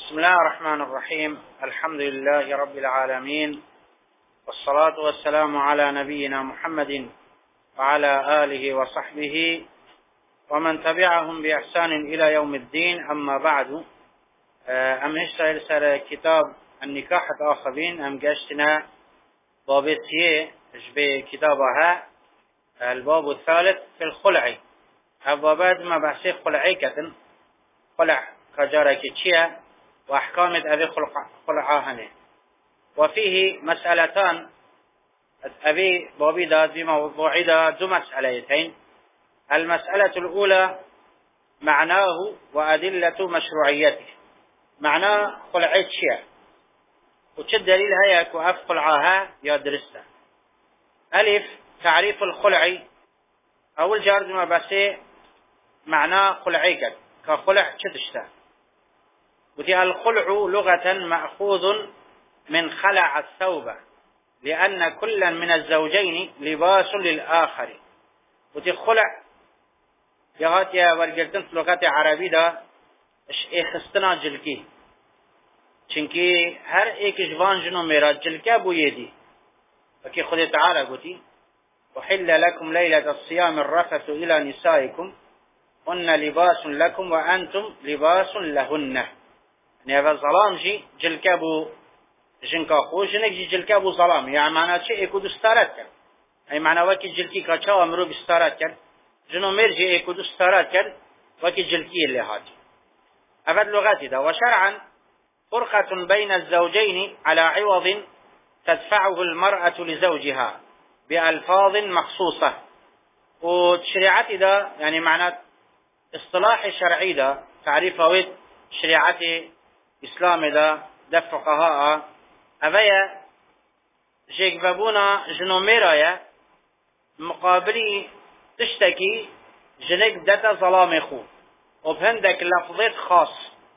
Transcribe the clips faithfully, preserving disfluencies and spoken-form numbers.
بسم الله الرحمن الرحيم. الحمد لله رب العالمين، والصلاة والسلام على نبينا محمد وعلى آله وصحبه ومن تبعهم بإحسان إلى يوم الدين. أما بعد، أم هشتغل سر كتاب النكاح الآخرين أم قشتنا بابتيه جبه كتابها الباب الثالث في الخلع. أبوابات ما بحثي خلعي كتن خلع كجارك تشيا وأحكام أبي خلعاهنه، وفيه مسألتان أبي بابي داد بموضوع دا دو مسألتين. المسألة الأولى معناه وأدلة مشروعيته. معناه خلعي تشيا وش الدليل هيا كأف خلعاها يا درسته. ألف تعريف الخلع. أول جارد ما بسي معناه خلعي كخلع تشتشته. وتي الخلع لغة مأخوذ من خلع الثوب، لأن كلا من الزوجين لباس للآخر. وتي خلع يغات يا ورقلتن لغة عربي دا اخستنا جلكي، چنكي هر ایک جوان جنو میرا جلكا بو يدي. فكي خد تعالى قلتي وحل لكم ليلة الصيام الرفث إلى نسائكم هن لباس لكم وأنتم لباس لهن. يعني هذا ظلام جي جلكا بو جنكا خو جنك جي جلكا بو ظلام، يعني معنى چه ايكو دستارت كر، يعني معنى وكي جلكي كاچا امرو بستارت كر جنو مير جي ايكو دستارت كر وكي جلكي اللي هاتي. أفد لغاتي دا. وشرعا فرقة بين الزوجين على عوض تدفعه المرأة لزوجها بألفاظ مخصوصة. وشريعتي دا يعني معنى اصطلاح شرعي دا تعريف هويت شريعتي إسلام دا دفع فقهاء أفيا جيك بابونا جنو ميرايا مقابلي تشتكي جنك داتا ظلام خو وبهندك لفظات خاص،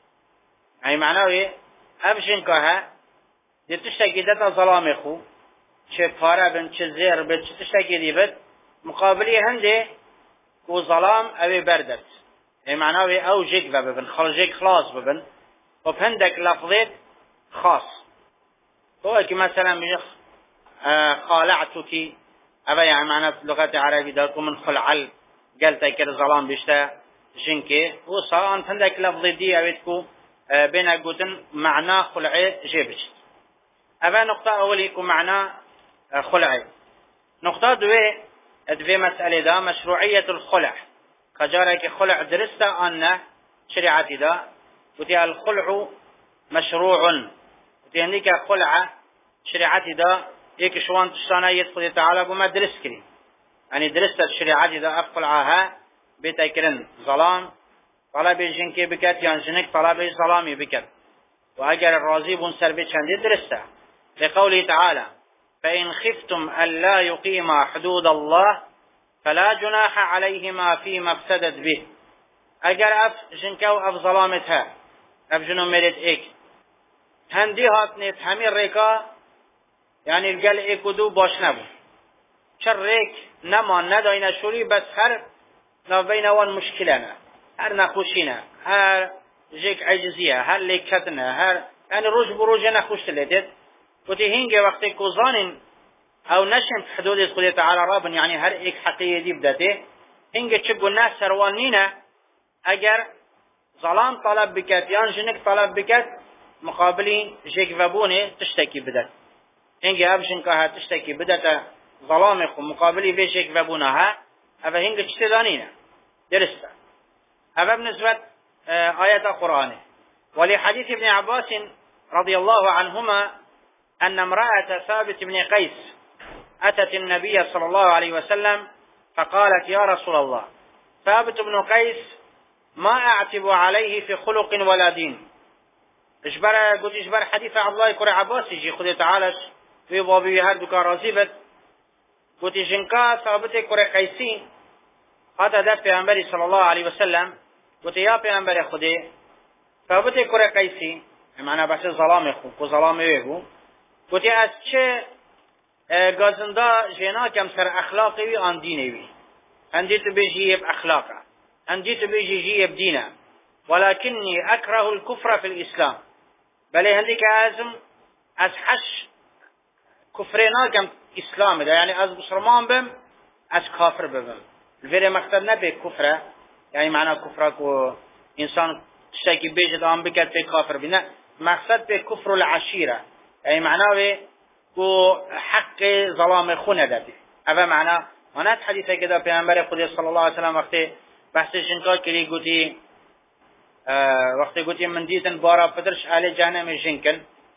يعني معناه ايه ابجنكها دي تشتكي داتا ظلام خو چه پارا بن چه زير بن چه تشتكي دي بد مقابلي هنده كو ظلام اوي بردت، يعني معناه ايه او جيك بابن خرجيك خلاص ببن وبهندك لفظات خاص. هو كي مثلا ميخ آه خالعتك أبا يعني معنى لغة عربي داركم من خلعل قلت كده ظلام بيشتا جنكي وصار أنت عندك لفظ دي أبيتكو آه بين قوتن معنى خلعي جيبش. أبا نقطة أوليكو معنى آه خلعي. نقطة دوي دوي مسألة دا مشروعية الخلع. كجارك خلع درستا أن شريعتي دا وتي الخلع مشروع. وتي عندك خلع شريعتي دا ايك شوان تشتانا يدخل تعالى بما درس كري، يعني درست الشريعتي دا أفقلعها بتكرن ظلام طلب جنكي بكت يعني جنك طلب ظلامي بكت. وأجر الرازي بن سربي شندي درسته لقوله تعالى فإن خفتم ألا يقيما حدود الله فلا جناح عليهما فيما افسدت به. أجر أف جنكو أف ظلامتها أف جنو مريد إيك هندي هاتنيت همين ريكا، يعني الجل إيكو دو باش نبو چر ريك نما نداينا شوري بس هر نابين وان مشكلنا هر نخوشينا هر جيك عجزية هر ليكتنا هر يعني روج بروج نخوش تلتت. وتي هنجي وقت كوزانين او نشم في حدود خدي تعالى رابن، يعني هر ايك حقيقي دي بدته هنجي تشبو الناس سروانينا اگر ظلام طلب بكت يعني جنك طلب بكت مقابلين جيك فابوني تشتكي بدت هنجي ابجنكها تشتكي بدت ظلامك مقابلي بيشك فابونها أفا هنجي تشتدانينا درستا. أفا بنسبة آيات القرآن. ولحديث ابن عباس رضي الله عنهما أن امرأة ثابت بن قيس أتت النبي صلى الله عليه وسلم فقالت يا رسول الله ثابت بن قيس ما أعتب عليه في خلق ولا دين. اجبر قلت اجبر حديث عبد الله كرة عباس يجي خذ تعالى في بابي هردك رازبت قلت جنكا ثابت كرة قيسي هذا ده پیغمبر صلى الله عليه وسلم قلت يا پیغمبر خدي ثابت كرة قيسي معنى بس ظلام خو کو ظلام ويبو قلت از چه گازنده جنا کم سر اخلاقی و آن دینی وی اندی تو بیجی اخلاقه اندی تو بیجی بدينه ولكني أكره الكفر في الإسلام بله هندی که ازم از حش کفرنا کم اسلام ده، یعنی از مسلمان بم از کافر ببم. الفيري مقصد نبي كفره، يعني معناه كفره كو إنسان تشتكي بيجد آم بكت في كافر بنا، مقصد في كفر العشيرة، يعني معناه كو حق ظلام خونه ده. هذا معناه أنا حديثة كده پیامبر خدا صلى الله عليه وسلم وقت بحث جنكا كري قوتي اه وقت قوتي من ديتن بارا پدرش آل جهنم جنكن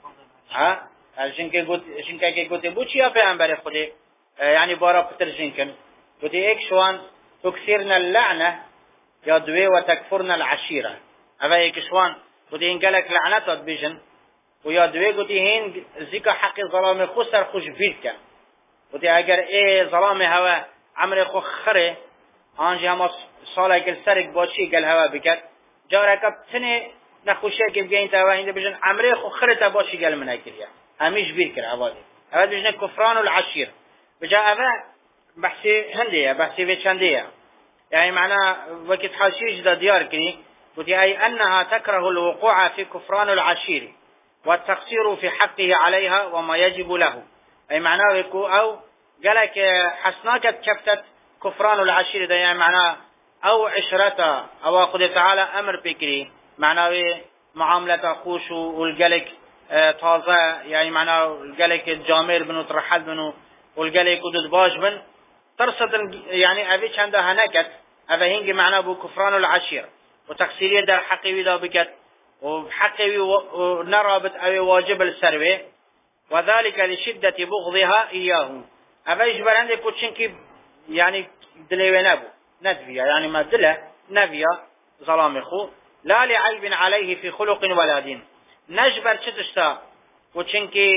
ها جنكي قوت جنكا كي قوتي بوچيا پیامبر خدا يعني بارا پدر جنكن قوتي ايك شوان تكثرنا اللعنة يا دوي وتكفرنا العشيرة. هذا ايك شوان قوتي إن قالك لعنتات بيجن ويا دوي قوتي هين زيكا حق ظلام خسر خوش بيدك وتي اگر اي ظلام هوا عمر خو خره آنجا هم سالا کل سرک باشی کل هوا بکد جاره کب تنه نخوشه که بگین تا هوا هنده بجن عمر خو خره تا باشی کل منه کریا همیش بیر کر عوادی هوا بجن کفران العشیر بجا هوا بحثی هنده بحثی وچنده يعني معناه وقت حاشيش دا ديار كني وتي أي أنها تكره الوقوع في كفران العشير والتقصير في حقه عليها وما يجب له. أي معناه يكو أو قالك حسناك كفتت كفران العشير ده، يعني معناه أو عشرته أو أخذ تعالى أمر بكري معناه معاملة خوش والقالك طازة، يعني معناه القالك الجامير بنو ترحل بنو والقالك ودد باش بن ترصد، يعني أبي كان ده هناكت هذا هنجي معناه بو كفران العشير وتقصيرية ده حقي ده بكت وحقي ونرابط أو واجب السروي وذلك لشدة بغضها إياه. هذا يجبر عندك كوتشنكي يعني دليل نبو ندفيا، يعني ما دله نفيا ظلام خو لا لعيب عليه في خلق ولا دين. نجبر شتشتا كوتشنكي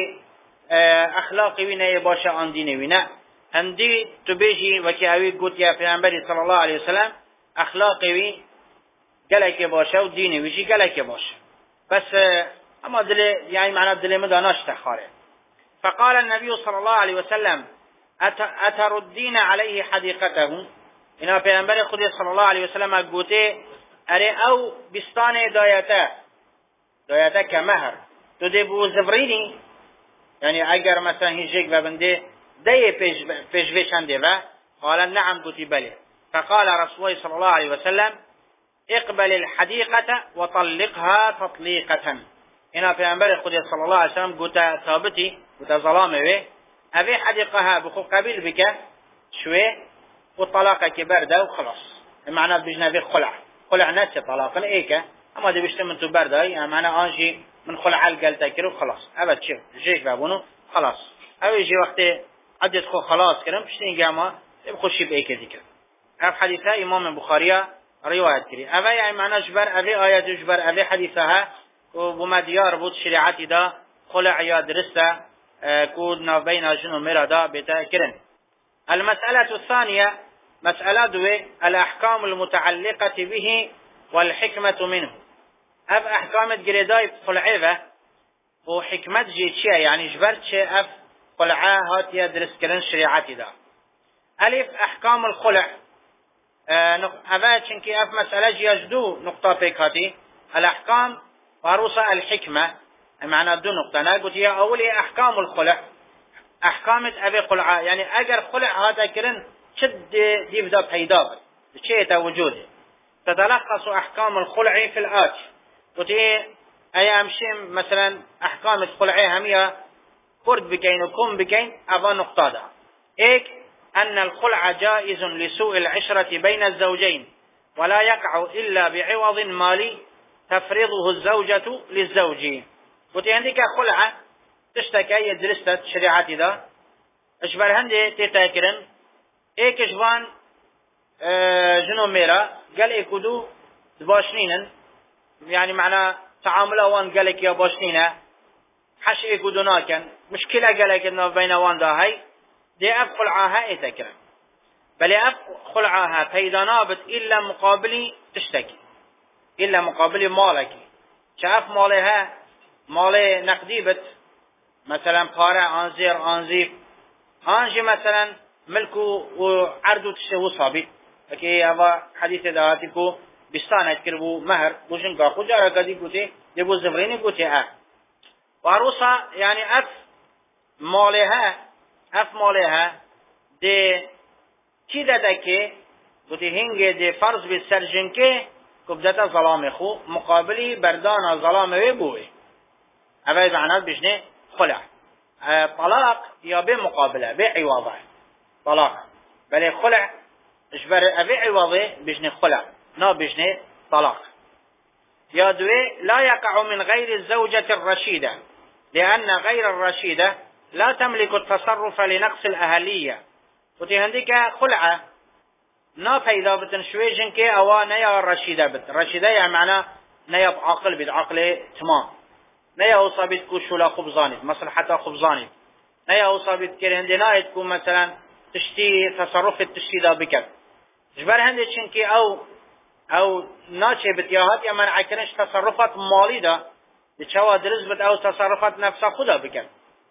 أخلاقي وينا باشا عن ديني وينا هندي تبيجي وكياوي قلت يا پیغمبر صلى الله عليه وسلم أخلاقي وي قالك باشا وديني ويجي قالك باشا بس أما دلي يعني معنى دلي مداناش تخاري. فقال النبي صلى الله عليه وسلم أتردين عليه حديقته. إنه پیغمبر خود صلى الله عليه وسلم قلت أري أو بستان دايته دايته كمهر تدبو زفريني، يعني أجر مثلا هيجيك وبنده ده پیشوشنده و قال نعم قلت بله. فقال رسول الله صلى الله عليه وسلم اقبل الحديقة وطلقها تطليقة. هنا پیغمبر خود صلى الله عليه وسلم قلت ثابتي قلت ظلامه و أبي حديقها بخو قبيل بك شوي والطلاقة كبر ده وخلاص، معنى بجنا في خلع خلع ناس طلاقا ايكا اما دي بشت من تبر ده، يعني معنى انجي من خلع القل تاكر وخلاص ابد شوف جيك بابونو خلاص او يجي وقت عدت خو خلاص كرم بشتين جاما بخشي بايكا ذكر. هذا حديثة امام البخاري رواية كري أبي يعني معنى جبر أبي آيات جبر أبي حديثها وبما ديار بود شريعتي دا خلع يا درسته كودنا بين جنو مردا بتاكرن. المسألة الثانية مسألة دوي الأحكام المتعلقة به والحكمة منه. أف أحكام الجريداي خلعيفة وحكمة جيتشيا، يعني جبرت شيء أف خلعها هات يدرس كرن شريعتي دا. ألف أحكام الخلع أفا چنكي أف مسألة جيجدو نقطة بيكاتي الأحكام وروسة الحكمة، معنى دو نقطة نقول هي أولي أحكام الخلع أحكام أبي خلعة، يعني أجر خلع هذا كرن شد يبدأ بهيداب شيء وجوده. تتلخص أحكام الخلع في الآتي وتي أيام شيم مثلا أحكام الخلع همية فرد بكين وكم بكين أبا نقطة دا. إيك أن الخلع جائز لسوء العشرة بين الزوجين ولا يقع إلا بعوض مالي تفرضه الزوجة للزوج. وتي عندك خلعة تشتكي يدرست شريعتي دا اشبر هندي تتاكرن ايك اشبان اه جنو ميرا قال ايكودو باشنينن، يعني معنى تعامل اوان قالك يا باشنينه حش ايكودو ناكن مشكلة قالك انه بين اوان دا هاي دي اف خلعاها ايتاكرن بل اف خلعاها فاذا نابت الا مقابلي تشتكي الا مقابلي مالك شاف مالها مالي نقدي بت مثلا قارع انزير انزيف انجي مثلا ملكو وعرضو تشتهو صابي اكي هذا حديث دهاتيكو بستان اتكربو مهر بوشن كاخو جارا قدي قوتي ديبو زفريني قوتي اه وعروسة يعني أف مالها أف مالها دي كده دكي ودي هنگه دي فرض بسرجنكه كبدتا ظلام خو مقابلي بردانا ظلام ويبوي أبا معنات بجنه خلع أه طلاق يا بمقابلة بعوضة طلاق بل خلع اجبر أبي عوضة بجنه خلع نا بجنه طلاق يا دوي لا يقع من غير الزوجة الرشيدة لأن غير الرشيدة لا تملك التصرف لنقص الأهلية وتي هنديك خلعة نا فايدا بتن شويجن كي أو نيا الرشيدة بت الرشيدة يعني معناه نيا بعقل بالعقل تمام نيا وصابت كوشولا خبزاني مصلحة خبزاني نيا وصابت كي هندنا تكون مثلا تشتي تصرف التشتيدا بك جبر هندي شنكي أو او ناچه بتیاهات یا منع کردنش تصرفات مالی دا بچوا درز بد او تصرفات نفسا خدا بکن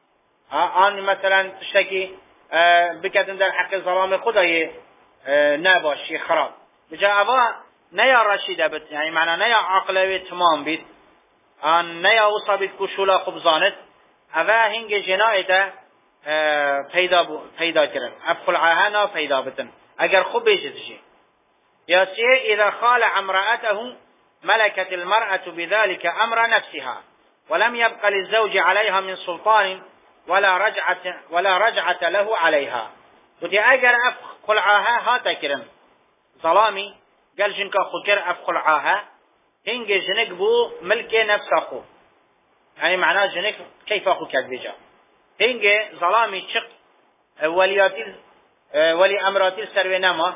آن مثلا تشتکی بکتن در حق ظلام خدای نباشی خراب بجا اوا نیا رشیده بد یعنی معنی نیا عقلوی تمام بید آن نیا وصا بید کشولا خبزانت اوا هنگ جنایت پیدا پیدا کرن افخل عاهانا پیدا بتن اگر خوب بیشتشی ياسي إذا خالع امرأته ملكت المرأة بذلك أمر نفسها ولم يبق للزوج عليها من سلطان ولا رجعة ولا رجعة له عليها ودي أجر أفخلعها هاتا كرم ظلامي قال جنكا خكر أفخلعها هنج جنك بو ملك نفس أخو يعني معناه جنك كيف أخو كذبجا هنج ظلامي شق ولياتي ولي أمراتي السروينما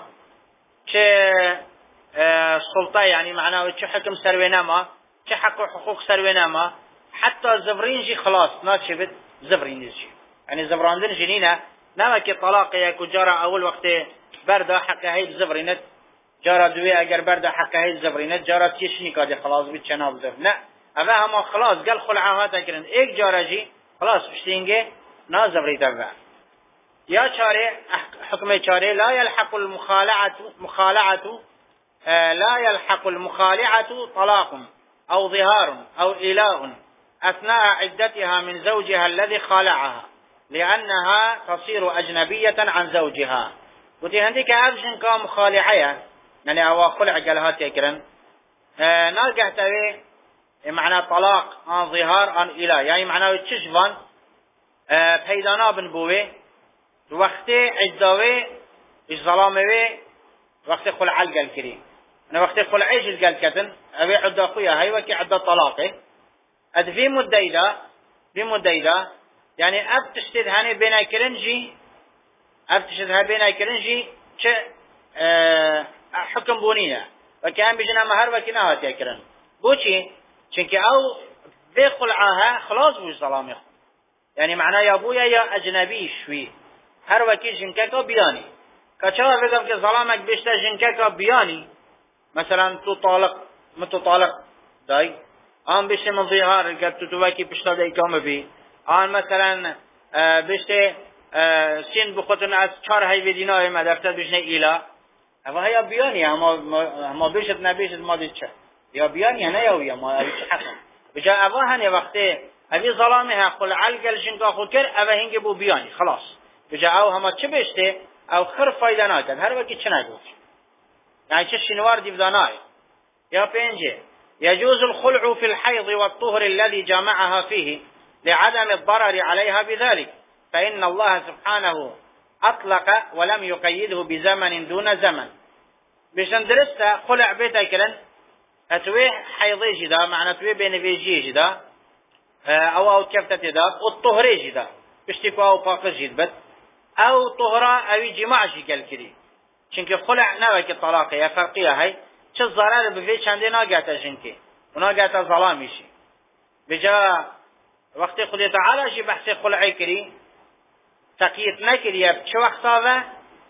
چه سلطه يعني معناه چه حكم سروينما چه حق حقوق سروينما حتى زبرينجي خلاص ناشبت زبرينجي يعني زبراندن جنينه نمك طلاق يا كجارة اول وقت بردا حق هي زبرينت جارة دوي اگر بردا حق هي زبرينت جارة تشني كاد خلاص بيت چناب زر لا اما هم خلاص قال خلعها تكرن ایک جارة جي خلاص بشتينگه نا زبريت اول يا چاره حكم چاره لا يلحق المخالعة مخالعة آه لا يلحق المخالعة طلاق أو ظهار أو إلاء أثناء عدتها من زوجها الذي خالعها لأنها تصير أجنبية عن زوجها ودي هنديك أبجن كمخالعية يعني أو خلع قالهات يكرن آه نالقه تبي معنى طلاق عن ظهار عن إلاء يعني معنى تشجفان آه بيدانا بن بوي وقت عداوه ظلامه وقت خلع القل كري انا وقت خلع عيش القل كتن ابي عدا خويا هاي وكي عدا طلاقه اد في مديده في مديده يعني اب تشتد هاني بين كرنجي اب تشتد بين كرنجي ش اه حكم بونيه وكان بيجنا مهر وكنا هات يكرن بوشي چونكي او في خلعها خلاص بو ظلامه يعني معناه يا ابويا يا اجنبي شوي هر وکی جنکه کا بیانی کچا بگم که ظلامک بیشتر جنکه کا بیانی مثلا تو طالق متو طالق دای آن بیشتر من ظهار که تو تو وکی پشتا دای کام بی آن مثلا بیشتر سین بخوتن از چهار هی دینار مدرسه بیشتر ایلا اما هیا بیانی اما اما بیشتر نبیشتر ما دید چه یا بیانی نه یا ویا ما چه حکم بجا اوا هنی وقتی ابي ظلامه قل علقل جنکه خو کر اوا هنگ بو بیانی خلاص بجا او هما چه بشته او خر فایده ناکد هر وکی چه نگوش يعني چه شنوار ديفداناي يا بينجي يجوز الخلع في الحيض والطهر الذي جامعها فيه لعدم الضرر عليها بذلك فإن الله سبحانه أطلق ولم يقيده بزمن دون زمن بشان درسته خلع بيتا كلن اتوي حيضي جدا معنى توي بين بيجي جدا او او كفتة جدا والطهر جدا بشتكوا او فاقس جدبت او طهرة او جماع جيكال كري چونکه خلع نوه که طلاقه یا فرقیه هی چه ضرر به چنده ناگهتا جنکه و ناگهتا ظلامی شی بجا وقتی خودی تعالی شی بحث خلعی کری تقییت نکریه بچه وقتاوه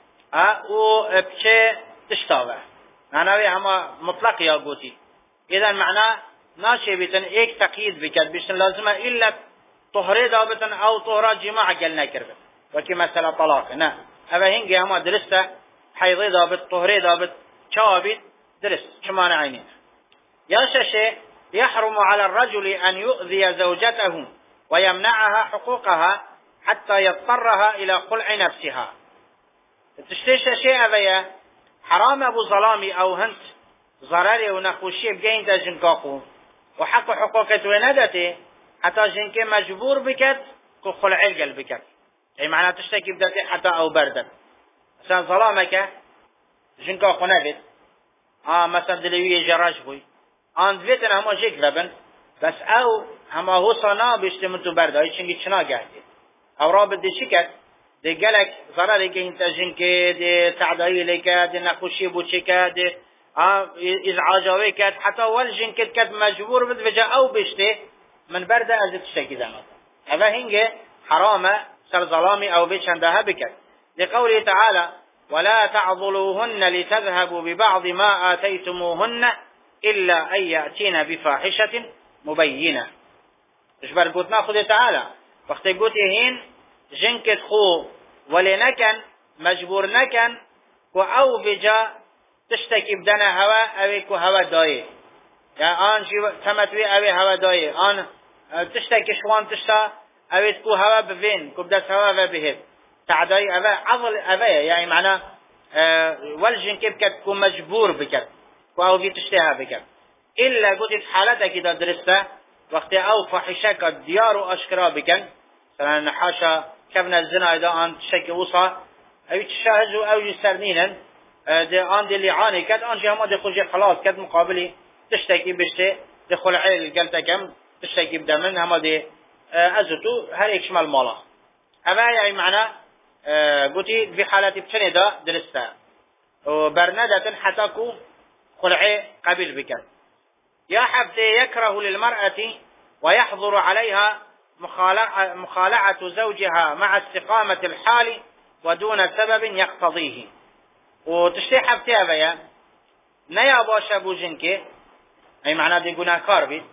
او بچه تشتاوه معناوی همه مطلق یا گوتی اذن معنا ناشه بیتن ایک تقیید بکد بیشتن لازمه ایلا طهره دابتن او طهره جماع گل نکرده وکی مثلا طلاقه نه اوه هنگی همه درسته حيضي ضابط طهري ضابط شوابط درس شمان عينين يا شاشة يحرم على الرجل أن يؤذي زوجته ويمنعها حقوقها حتى يضطرها إلى خلع نفسها. تشتيش شيء أبيا حرام أبو ظلامي أو هنت ضرري ونخوشي بجين دا جنكاقو وحق حقوقت وندته حتى جنك مجبور بكت كو خلع القلب بكت. أي معنى تشتكي بدتي حتى أو بردت مثلا ظلامك جنكاقو نبت آه مثلا دلوية جراج بوي آن دويتنا هما جيك ذبن بس أو هما هو صنا بيشتمنتو برده هاي چنگي چنا قاعدي أو رابط دي شكت دي قالك ضرري كي انت جنك دي تعدائي لك دي نخوشي بوشك دي آه إزعاجاوي كت حتى والجن كت كت مجبور بدفجا أو بشته من برده أزد تشتكي زمان هذا هنجي حرامة سر ظلامي أو بيشندها بكت لقوله تعالى ولا تعضلوهن لتذهبوا ببعض ما آتيتموهن إلا أن يأتين بفاحشة مبينة. إجبر قلت ناخذ تعالى وقت قلت هين جنكت خو ولنكن مجبور نكن وأو بجا تشتكي بدنا هوا أويكو هوا داي يعني آن جي تمتوي أوي هوا داي آن تشتكي شوان تشتا أويكو هوا بفين كبدس هوا بهد تعداي أبا عضل أبا يعني معناه أه والجن كيف كتكون مجبور بكت وأو في تشتها بكت إلا قلت حالتك إذا درسته وقت أو فحشك الديار وأشكرا بكن مثلا حاشا كبنا الزنا إذا أن تشكي وصى أو تشاهدوا أو يسرنينا دي أن دي اللي عاني كت أن جهما دي خلجي خلاص كت مقابلي تشتكي بشتي دي خلعي قلت كم تشتكي بدمن هما دي أزتو هل شمال مالا أما يعني معنى قلتي في حالتي بشني دا درسته وبرندة حتاكو خلعي قبل بكت يا حبتي يكره للمرأة ويحظر عليها مخالعة زوجها مع استقامة الحال ودون سبب يقتضيه وتشتي حبتي أبيا نيا باش أبو جنكي أي معنى دي قناه كاربي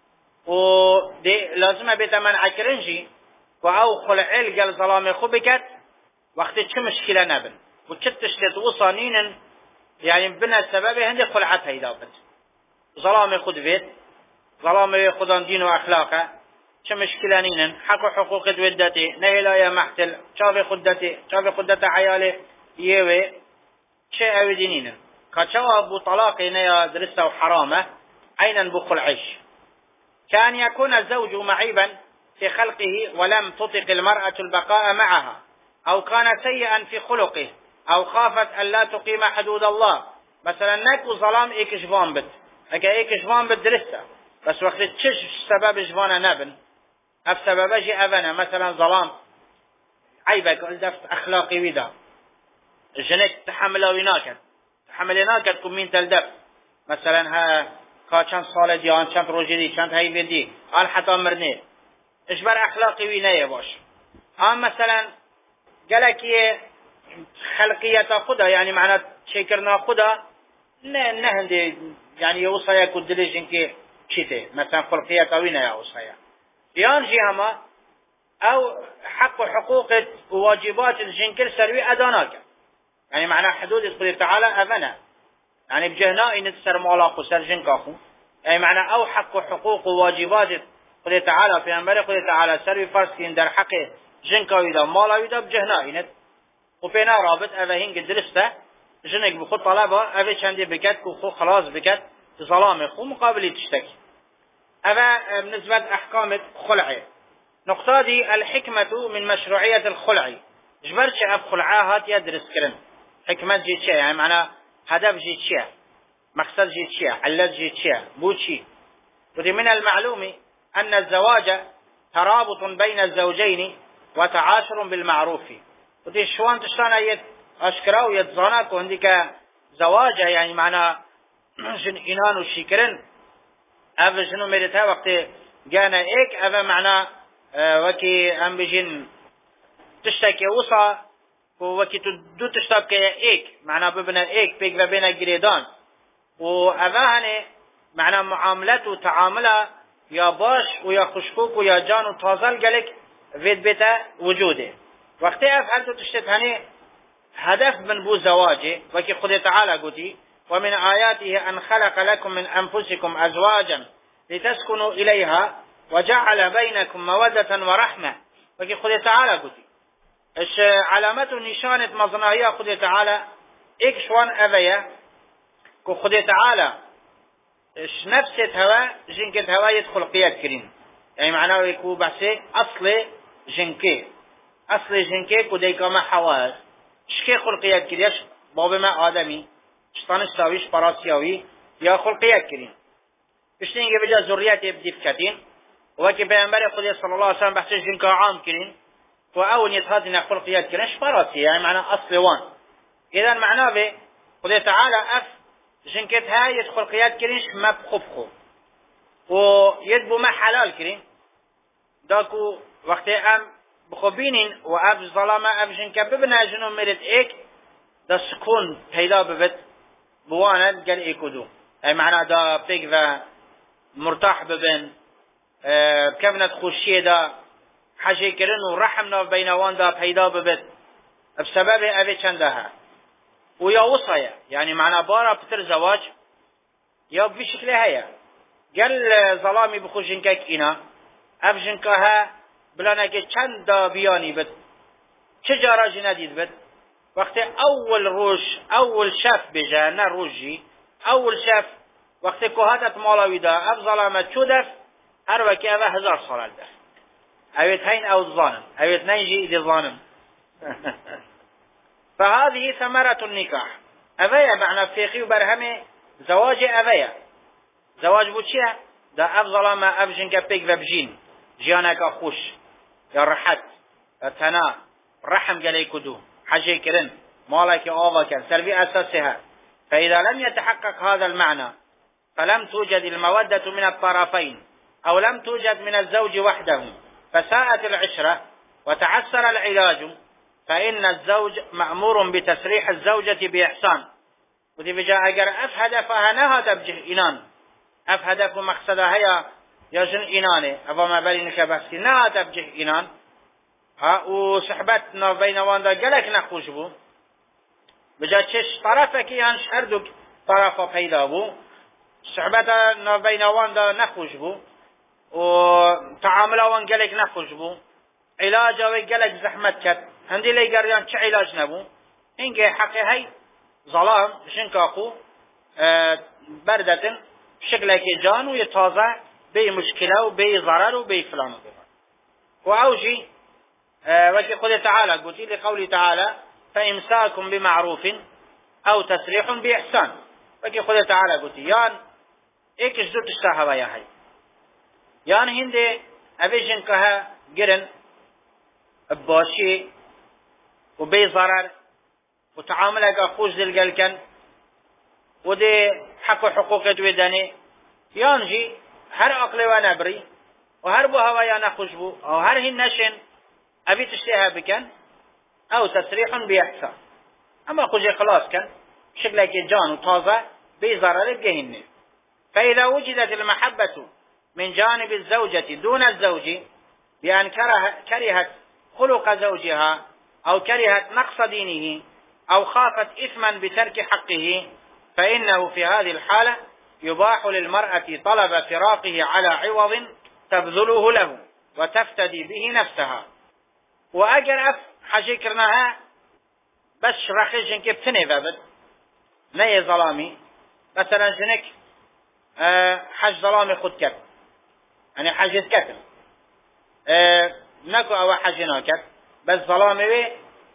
ودي لازم بيتمن عكرنجي وأو خلعي قال ظلامي خبكت وقت شو مشكلة نبن وشتشتي توصانين يعني بنا السبب هندي خلعتها إذا بنت ظلامي خد بيت ظلامي خدان دين وأخلاقه شو مشكلة نينن حق حقوق ودتي نيلا يا محتل شافي خدتي شافي خدتي عيالي يوي شيء أو دينين كشوا أبو طلاق نيا درسه وحرامه عينا بخل عيش كان يكون الزوج معيبا في خلقه ولم تطق المرأة البقاء معها أو كان سيئا في خلقه أو خافت أن لا تقيم حدود الله مثلا نكو ظلام إيك جفان بد أكا إيك جفان بد درسه بس وقت تشش سبب جفانا نبن أف سبب جي أبنا مثلا ظلام عيبك الدفت أخلاقي ويدا جنك تحمل ويناكد تحمل ناكد كم مين تلدف مثلا ها كا چند سال ديان چند روجي دي چند هاي بيدي قال حتى مرني اجبر أخلاقي وينايا باش آم مثلا قالك يه خلقية خدا يعني معنى شكرنا خدا نه نه دي يعني يوصايا كدلجن كي شيته مثلا خلقية وينايا وصايا يان جي هما او حق حقوق وواجبات الجنكر سروي اداناك يعني معنى حدود الله تعالى ابنا يعني بجهناء نتسر مالاقو سر جنكاخو يعني معنى او حق حقوق وواجبات الله تعالى في انبار الله تعالى سروي فرسكين در حق جنكاوي دا مالاوي دا بجهناء نت وبينا رابط اوه هنگ درسته جنك بخود طلبه اوه چندي بكت كو خلاص بكت ظلام خو مقابلي تشتكي هذا بالنسبة أحكام خلع نقطة دي الحكمة من مشروعية الخلع جبرش أب خلعاها يدرس كلام حكمة جيت شيء يعني معناه هدف جيت شيء مقصد جيت شيء علت جيت شيء بود شيء ودي من المعلوم أن الزواج ترابط بين الزوجين وتعاشر بالمعروف ودي شوان تشتانا يت أشكراو يتزانك وعندك زواجه يعني معناه جن إنان وشكرن أفا شنو مريتها وقت جانا إيك أفا معنا اه وكي أم بجن تشتكي وصا وكي تدو تشتكي إيك معنا ببنا إيك بيك وبينا جريدان وأفا هني معنا معاملات وتعاملة يا باش ويا خشكوك ويا جان وتازل قالك فيد بيتا وجوده وقت أفعلتو تشتت هني هدف من بو زواجه وكي خذ تعالى قلتي ومن آياته أن خلق لكم من أنفسكم أزواجا لتسكنوا إليها وجعل بينكم مودة ورحمة. وكي خود تعالى قلتي اش علامة نشانة مظناهية خود تعالى ايك شوان اويا كو خود تعالى اش نفسه هوا جنكت هوا يدخل قياد كرين. يعني معناه يكو بحثي اصل جنكي اصل جنكي كو ديكا حواس شكي خلقيات كريش باب ما آدمي شطانش تاويش براسياوي يا خلقيات كرين بشتينجي بجا ذريات يبديف كتين وكي بيانبري خدي صلى الله عليه وسلم بحثي جنكا عام كرين وأول يتهادنا خلقيات كريش براسي يعني معنى أصل وان. إذا معناه بي خدي تعالى أف جنكت هاي يدخل قياد كريش ما بخبخو ويدبو ما حلال كرين داكو وقت ام بخبينين و اب ظلامه اب جنكه ببنه جنو مرد ایک دا سکون پیدا ببت بواند گل ایکو دو ای معنی دا پیک و مرتاح ببن بکبنت خوشیه دا حاجه کرن و رحم ناف بینوان دا پیدا ببت بسبب اوه چنده ها و یا وصایه يعني معنی بارا پتر زواج یا بی شکله هیا گل ظلامی بخو جنکه اینا اب جنکه ها بلانه که چند دا بیانی بد چه جاراجی ندید بد وقتی اول روش اول شف بجا نه روشی اول شف وقتی که هاتت مالاوی دا اب ظلامت چو دف هر وکی اوه هزار سال دف اویت هین او ظانم اویت نینجی ایدی ظانم فهذه ثمرة النكاح اوه معنی فیقی و برهم زواج اوه زواج بود چیه؟ دا اب ظلامه اب جنکه پیک و بجین جيانك خوش يا رحت يا تنا رحم قلي كدو حاجة كرن مالك آوا كان سلبي أساسها. فإذا لم يتحقق هذا المعنى فلم توجد المودة من الطرفين أو لم توجد من الزوج وحده فساءت العشرة وتعسر العلاج فإن الزوج مأمور بتسريح الزوجة بإحسان. وذي بجاء أجر أفهد فهنها تبجه إنان أفهدك مقصدها هي یا جن اینانه اما ما بلی نکه بحثی نه تبجه اینان ها و صحبت ناف بینوان دا گلک نخوش بو بجا چش طرفه که هنش هر دو طرفه پیدا بو صحبت ناف بینوان دا نخوش بو و تعاملوان گلک نخوش بو علاج و گلک زحمت کد هندی لیگریان چه علاج نبو اینگه حقی هی ظلام شنکاقو بردتن شکل که جان و یه تازه بي مشكلة وبي ضرر وبي فلان وأوجي أه وكي قل تعالى قلت لقول تعالى فإمساكم بمعروف أو تسريح بإحسان. وكي قل تعالى قلت يان إيك جدود تشتاها يا هاي يان هندي أبيجن كها قرن باشي وبي ضرر وتعاملك أخوش ذي القلكن ودي حق حقوق وداني يانجي هر عقل و نبری و هر بو هوایا نخوش بو او هر هین نشن ابي تشتهى بكن او تسريح بإحسان اما خوش خلاص كان شكلك جان وطازة بضرر بجهنم. فإذا وجدت المحبة من جانب الزوجة دون الزوج بأن كره كرهت خلق زوجها أو كرهت نقص دينه أو خافت إثما بترك حقه فإنه في هذه الحالة يباح للمرأة طلب فراقه على عوض تبذله له وتفتدي به نفسها. وأجر أف حجيكرناها بس رخي جنك بتني بابد ني ظلامي مثلا جنك أه حج ظلامي خد كت يعني حجت كتل أه نكو أو حجنا كت بس ظلامي بي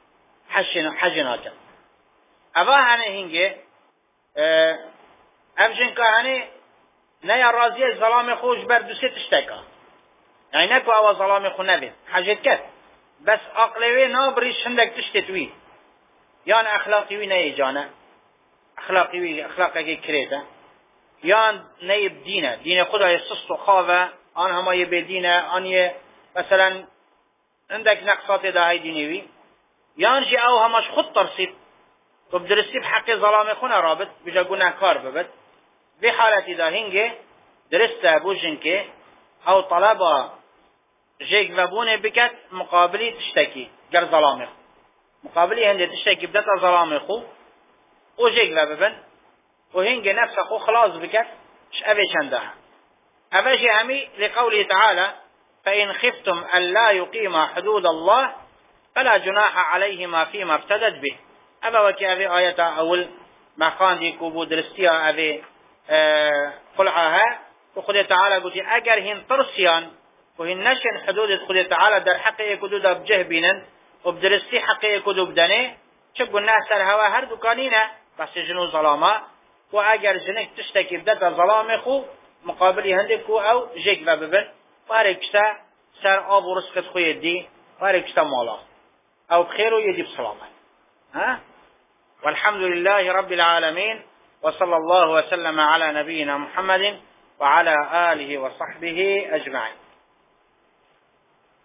حجنا كت أبا هني هنجي أه أبجن كهاني نيا راضية ظلام خوش بردو ست اشتكى يعني نكو أو ظلام خو نبي حاجت كت بس أقلوي نابريش عندك تشتتوي يعني أخلاقي وي نيا جانا أخلاقي وي أخلاقك كريتا يعني نيا بدينة دين خدا يسص وخافة أن هما يبدينة أن مثلا عندك نقصات دا هاي دينيوي يعني جي أو هماش خد ترصيب وبدرسي بحق ظلام خونا رابط بجا قلنا كار ببت بحالة دا هنگه درسته بوجنكه او طلبا جيك وبونه بكت مقابلي تشتكي قر ظلامه مقابلي هنده تشتكي بدتا ظلامه خو و جيك وببن و هنگه نفسه خو خلاص بكت ش اوه چندها أبجي همي لقوله تعالى فإن خفتم ألا يقيما حدود الله فلا جناح عليهما فيما افتدت به. أبا وكي أبي آية أول ما كان دي كوبو درستيا أبي اه قلعها وخذ تعالى قلت أجر هن ترسيان وهن نشن حدود خذ تعالى در حقه كدود بجه بينن وبدرستي حقه كدود بدنه شبوا الناس سر هوا هر دكانينا بس جنو ظلامة وأجر جنك تشتكي بدت ظلام خو مقابل هندكو أو جيك بابن واركشتا سر آب ورسكت خوي دي واركشتا مالا أو بخير يدي بسلامة. ها والحمد لله رب العالمين وصلى الله وسلم على نبينا محمد وعلى آله وصحبه أجمعين.